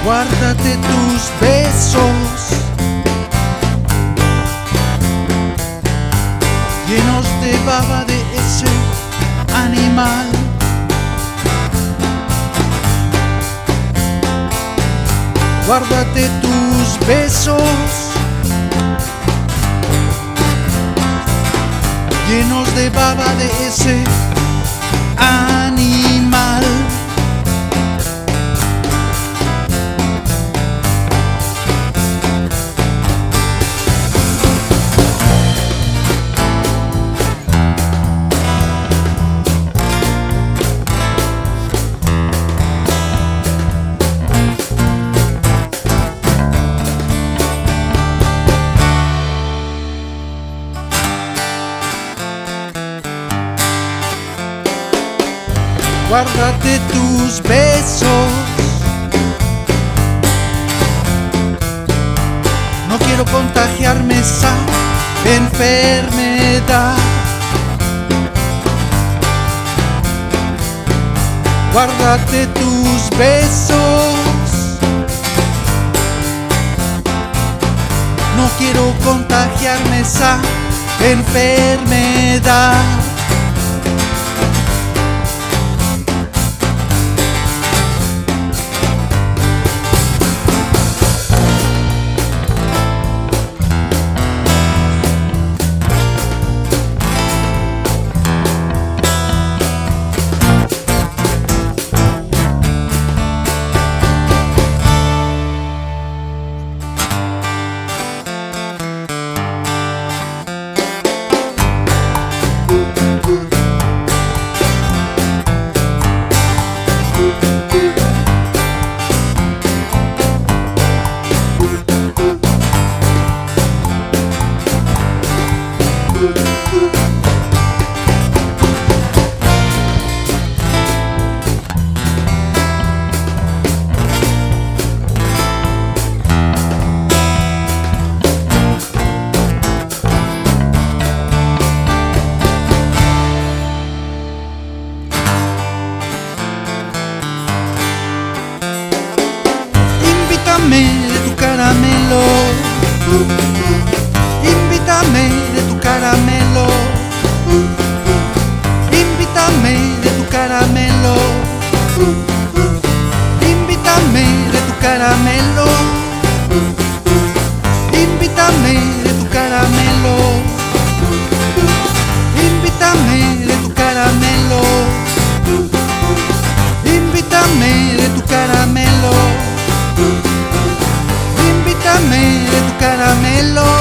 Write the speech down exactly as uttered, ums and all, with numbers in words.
Guárdate tus besos llenos de baba de ese animal. Guárdate tus besos llenos de baba de ese animal. Guárdate tus besos. No quiero contagiarme esa enfermedad. Guárdate tus besos. No quiero contagiarme esa enfermedad. Invítame de tu caramelo, invítame de tu caramelo, invítame de tu caramelo, invítame de tu caramelo, invítame de tu caramelo, invítame de tu caramelo, invítame de tu caramelo. Invítame de tu caramelo.